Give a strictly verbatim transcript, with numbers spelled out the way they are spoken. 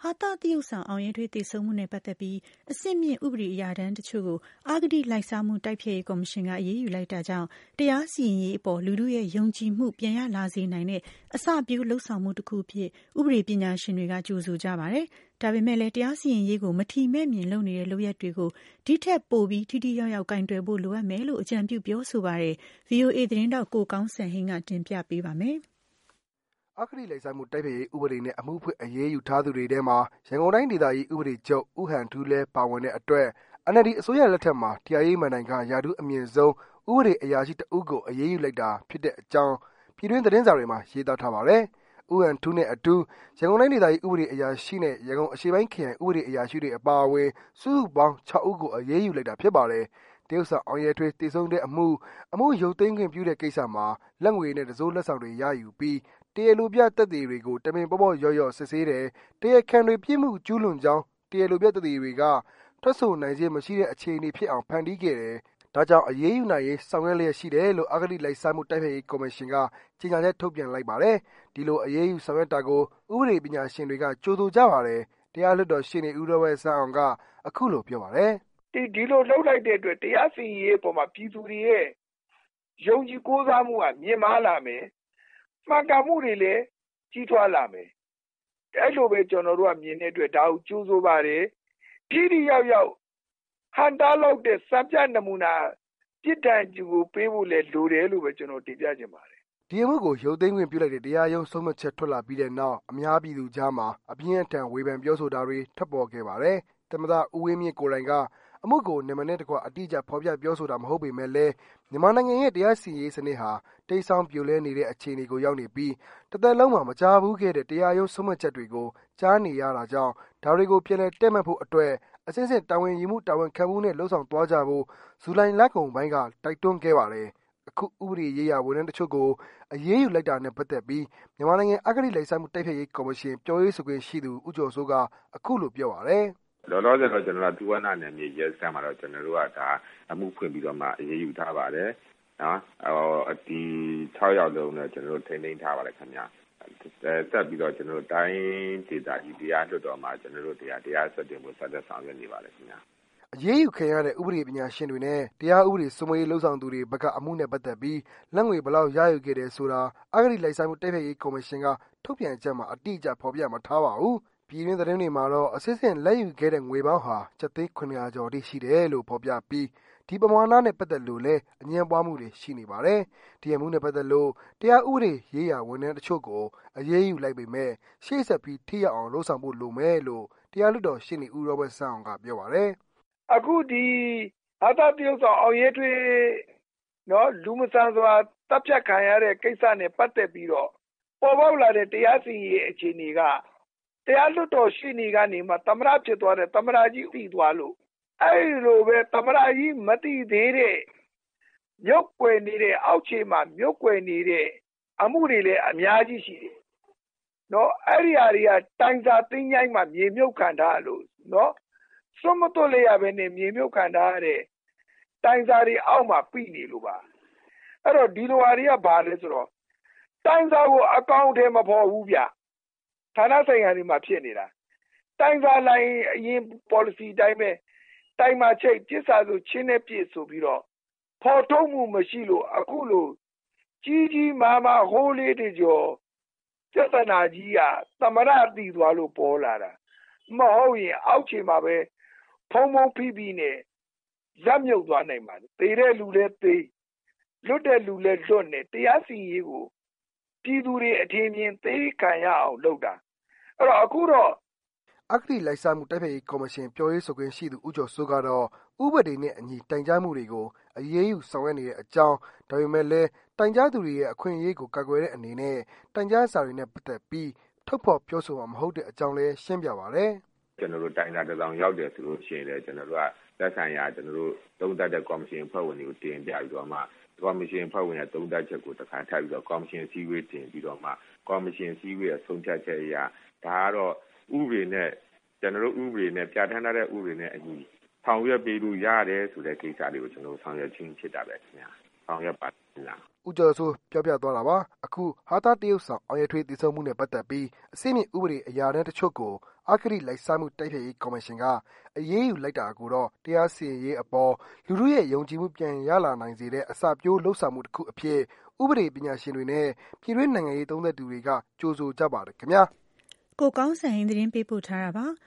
ဟာသတရုတ်ဆောင်အောင်ရဲထွေးသေဆုံးမှုနဲ့ပတ်သက်ပြီးအဆင့်မြင့်ဥပဒေအရာထမ်းတချို့ကိုအဂတိလိုက်စားမှုတိုက်ဖျက်ရေးကော်မရှင်ကအရေးယူလိုက်တာကြောင့်တရားစီရင်ရေးအပေါ်လူထုရဲ့ယုံကြည်မှုပြန်ရလာစေနိုင်တဲ့အစပျိုးလှုပ်ဆောင်မှုတစ်ခုအဖြစ်ဥပဒေပညာရှင်တွေကကြိုဆိုကြပါတယ်။ဒါပေမဲ့လည်းတရားစီရင်ရေးကိုမထီမဲ့မြင်လုပ်နေတဲ့လုပ်ရက်တွေကိုဒီထက်ပိုပြီးထိထိရောက်ရောက်ကင်တွယ်ဖို့လိုအပ်မယ်လို့အကြံပြုပြောဆိုပါတယ်။ ဗီအိုအေသတင်းတောက်ကိုကောင်းစံဟင်းကတင်ပြပေးပါမယ်။အဂတိလိုက်စားမှုတိုက်ဖျက်ရေးဥပဒေနဲ့အမှုဖွင့်အရေးယူထားသူတွေထဲမှာရန်ကုန်တိုင်းဒေသကြီးဥပဒေချုပ်ဦးဟန်ထူးလည်းပါဝင်တဲ့အတွက် အန်အယ်လ်ဒီအစိုးရလက်ထက်မှာတရားရေးမဏ္ဍိုင်ကရာထူးအမြင့်ဆုံးဥပဒေအရာရှိတဦးကိုအရေးယူလိုက်တာဖြစ်တဲ့အကြောင်းပြည်တွင်းသတင်းစာတွေမှာရေးသားထားပါတယ်။ဦးဟန်ထူးနဲ့အတူရန်ကုန်တိုင်းဒေသကြီးဥပဒေအရာရှိနဲ့ရန်ကုန်အရှေ့ပိုင်းခရိုင်ဥပဒေအရာရှိတွေအပါအဝင်စုစုပေါင်း၆ဦးကိုအရေးယူလိုက်တာဖြစ်ပါတယ်။တရုတ်ဆောင်အောင်ရဲထွေးတည်ဆုံတဲ့အမှုအမှုရုပ်သိမ်းခွင့်ပြုတဲ့ကိစ္စမှာလက်ငွေနဲ့တစိုးလက်ဆောင်တွေရယူပြီးတရားလိုပြသက်သေတွေကိုတမင်ပေါ်ပေါ်ရော့ရော့စစ်ဆေးတယ်တရားခံတွေပြစ်မှုကျူးလွန်ကြောင်းတရားလိုပြသက်သေတွေကထွက်ဆိုနိုင်ခြင်းမရှိတဲ့အခြေအနေဖြစ်အောင်ဖန်တီးခဲ့တယ်ဒါကြောင့်အရေးယူနိုင်ရေးဆောင်ရွက်လျက်ရှိတယ်လို့အဂတိလိုက်စားမှုတိုက်ဖျက်ရေးကော်မရှင်ကကြေညာချက်ထုတ်ပြန်လိုက်ပါတယ်ဒီလိုအရေးယူဆောင်ရွက်တာကိုဥပဒေပညာရှင်တွေကကြိုဆိုကြပါတယ်တရားလွှတ်တော်ရှေ့နေဦးရောဘတ်ဆန်းအောင်ကအခုလိုပြောပါတယ်ဒီဒီလိုလှုပ်လိုက်တဲ့အတွက်တရားစီရင်ရေးပေါ်မှာပြည်သူတွေရဲ့ယုံကြည်ကိုးစားမှုကမြင့်မားလာမယ်မှန်ကန်မှုတွေလည်းကြီးထွားလာမယ်အဲ့လိုပဲကျွန်တော်တို့ကမြင်တဲ့အတွက်ဒါကိုကြိုးဆိုပါတယ်ပြည်ဒီရောက်ရောက်ဟန်တာလောက်တဲ့စံပြနမူနာပြစ်ဒဏ်ကြီးကိုပေးဖို့လည်းလိုတယ်လို့ပဲကျွန်တော်တင်ပြချင်ပါတယ်ဒီအမှုကိုရုပ်သိမ်းခွင့်ပြုလိုက်တဲ့တရားရုံးဆုံးဖြတ်ချက်ထွက်လာပြီးတဲ့နောက်အများပြည်သူကြားမှာအပြင်းအထန်ဝေဖန်ပြောဆိုတာတွေထွက်ပေါ်ခဲ့ပါတယ်သမ္မတဦးဝင်းမြင့်ကိုယ်တိုင်ကအမှုကိုနေမနဲ့တကွအတိအကျဖော်ပြပြောဆိုတာမဟုတ်ပေမဲ့လည်းမြန်မာနိုင်ငံရဲ့တရားစီရင်ရေးစနစ်ဟာတိတ်ဆောင်းပြိုလဲနေတဲ့အခြေအနေကိုရောက်နေပြီးတစ်သက်လုံးမှာမကြားဘူးခဲ့တဲ့တရားရုံးဆုံးဖြတ်ချက်တွေကိုကြားနေရတာကြောင့်ဒါတွေကိုပြန်လည်တက်မှတ်ဖို့အတွက်အစစ်စစ်တာဝန်ယူမှုတာဝန်ခံမှုနဲ့လှုံ့ဆော်သွားကြဖို့ဇူလိုင်လကုန်ပိုင်းကတိုက်တွန်းခဲ့ပါတယ်အခုဥပဒေရေးရာဝန်ထမ်းတချို့ကိုအရေးယူလိုက်တာနဲ့ပတ်သက်ပြီးမြန်မာနိုင်ငံအဂတိလိုက်စားမှုတိုက်ဖျက်ရေးကော်မရှင်ပြောရေးဆိုခွင့်ရှိသူဦးကျော်စိုးကအခုလိုပြောပါတယ်လောလောဆယ်တော့ကျွန်တော်တို့ဒုဝနာနယ်မြေရဲစခန်းမှာတော့ကျွန်တော်တို့ကဒါအမှုဖွင့်ပြီးတော့မှအရေးယူထားပါတယ်နော်အော်ဒီ၆ယောက်လုံးနဲ့ကျွန်တော်တို့ထိန်းသိမ်းထားပါတယ်ခင်ဗျာဆက်ပြီးတော့ကျွန်တော်တို့တိုင်းဒေသကြီးတရားလွှတ်တော်မှာကျွန်တော်တို့တရားတရားစွဲတင်ဖို့ဆက်လက်ဆောင်ရွက်နေပါတယ်ခင်ဗျာအရေးယူခံရတဲ့ဥပဒေပညာရှင်တွေနဲ့တရားဥပဒေစိုးမိုးရေးလှုပ်ဆောင်သူတွေဘက်ကအမှုနဲ့ပတ်သက်ပြီးလက်ငွေဘလောက်ရယူခဲ့တယ်ဆိုတာအဂတိလိုက်စားမှုတိုက်ဖျက်ရေးကော်မရှင်ကထုတ်ပြန်ချက်မှာအတိအကျဖော်ပြမထားပါဘူးပြည်တွင်းသတင်းတွေမှာတော့အစစ်စစ်လက်ယူခဲ့တဲ့ငွေပေါင်းဟာကျပ်သိန်းခုနှစ်ရာကျော်တိရှိတယ်လို့ဖော်ပြပြီးဒီပမာဏနဲ့ပတ်သက်လို့လည်းအငြင်းပွားမှုတွေရှိနေပါတယ်ဒီအမှုနဲ့ပတ်သက်လို့တရားဥပဒေရေးရာဝန်ထမ်းတချို့ကိုအရေးယူလိုက်ပေမဲ့ရှေ့ဆက်ပြီးထိရောက်အောင်လှုံ့ဆော်ဖို့လိုမယ်လို့တရားလွှတ်တော်ရှေ့နေဦးရောဘတ်ဆန်းအောင်ကပြောပါတယ်အခုဒီဟာသတရုတ်ဆောင်အောင်ရဲထွေးနော်လူမဆန်စွာတပ်ဖြတ်ခံရတဲ့ကိစ္စနဲ့ပတ်သက်ပြီးတော့ပေါ်ပေါက်လာတဲ့တရားစီရင်ရေးအခြေအနေကတရားလွှတ်တော်ရှေ့နေကနေမှသမရဖြစ်သွားတဲ့သမရကြီးသိသွားလို့အဲ့လိုပဲသမရကြီးမသိသေးတဲ့မြုပ်ွယ်နေတဲ့အောက်ခြေမှာမြုပ်ွယ်နေတဲ့အမှုတွေလည်းအများကြီးရှိတယ်နော်အဲ့ဒီအရာတွေကတိုင်စာသိညိုင်းမှမြေမြုပ်ခံထားလို့နော်စွမတော်လေးရပဲနဲ့မြေမြုပ်ခံထားရတဲ့တိုင်စာတွေအောက်မှာပြီနေလို့ပါအဲ့တော့ဒီလိုဟာတွေကဘာလဲဆိုတော့တိုင်စာကိုအကောင့်ထဲမဖော်ဘူးဗျဌာနဆိုင်ရာတွေမှာဖြစ်နေတာတိုင်စာလိုင်းအရင် policy အတိုင်းပဲတိုင်မှာချိတ်ပြစ်စာဆိုချင်းနဲ့ပြစ်ဆိုပြီးတော့ဖော်ထုတ်မှုမရှိလို့အခုလိုကြီးကြီးမားမားဟိုးလေးတကြောပြဿနာကြီးကသမရတည်သွားလို့ပေါ်လာတာမဟုတ်ရင်အောက်ခြေမှာပဲဖုံဖုံဖိဖိနဲ့ဇက်မြုပ်သွားနိုင်ပါတယ်သေတဲ့လူလည်းသေလွတ်တဲ့လူလည်းလွတ်နေတရားစီရင်ရေးကိုပြည်သူတွေအထင်မြင်သိခံရအောင်လုပ်တာအဲ့တော့အခုတော့အဂတိလိုက်စားမှုတိုက်ဖျက်ရေးကော်မရှင်ပြောရေးဆိုခွင့်ရှိသူဦးကျော်စိုးကတော့ဥပဒေနဲ့အညီတိုင်ကြားမှုတွေကိုအရေးယူဆောင်ရွက်နေတဲ့အကြောင်းဒါပေမဲ့လည်းတိုင်ကြားသူတွေရဲ့အခွင့်အရေးကိုကာကွယ်တဲ့အနေနဲ့တိုင်ကြားစာတွေနဲ့ပတ်သက်ပြီးထုတ်ဖော်ပြောဆိုမှာမဟုတ်တဲ့အကြောင်းလည်းရှင်းပြပါတယ်ကျွန်တော်တို့တိုင်စာတစ်စောင်ရောက်တယ်ဆိုလို့ရှိရင်လည်းကျွန်တော်တို့ကသက်ဆိုင်ရာကျွန်တော်တို့သုံးသပ်တဲ့ကော်မရှင်ဖွဲ့ဝင်တွေကိုတင်ပြပြီးတော့မှကော်မရှင်ဖွဲ့ဝင်ရဲ့သုံးသပ်ချက်ကိုတစ်ခါထပ်ပြီးတော့ကော်မရှင်စည်းဝေးတင်ပြီးတော့မှကော်မရှင်စည်းဝေးရဲ့ဆုံးဖြတ်ချက်အရဒါကတော့ဥပဒေနဲ့ကျွန်တော်တို့ဥပဒေနဲ့ပြဋ္ဌာန်းထားတဲ့ဥပဒေနဲ့အညီဆောင်ရွက်ပေးလို့ရတယ်ဆိုတဲ့ကိစ္စတွေကိုကျွန်တော်ဆောင်ရွက်ခြင်းဖြစ်တာပဲခင်ဗျာဆောင်ရွက်ပါလားဦးကျော်စိုးပြောပြသွားတာပါအခုဟာသတရုတ်ဆောင်အောင်ရထွေးတည်ဆုံမှုနဲ့ပတ်သက်ပြီးအစိမ့်မြင့်ဥပဒေအရာတန်းတချို့ကိုအဂတိလိုက်စားမှုတိုက်ဖျက်ရေးကော်မရှင်ကအရေးယူလိုက်တာကိုတော့တရားစီရင်ရေးအပေါ်လူထုရဲ့ယုံကြည်မှုပြန်ရလာနိုင်စေတဲ့အစပျိုးလှုပ်ဆောင်မှုတစ်ခုအဖြစ်ဥပဒေပညာရှင်တွေနဲ့ပြည်တွင်းနိုင်ငံရေးသုံးသပ်သူတွေကကြိုဆိုကြပါတယ်ခင်ဗျာကိုကောင်းစံသတင်းပေးပို့ထားတာပါ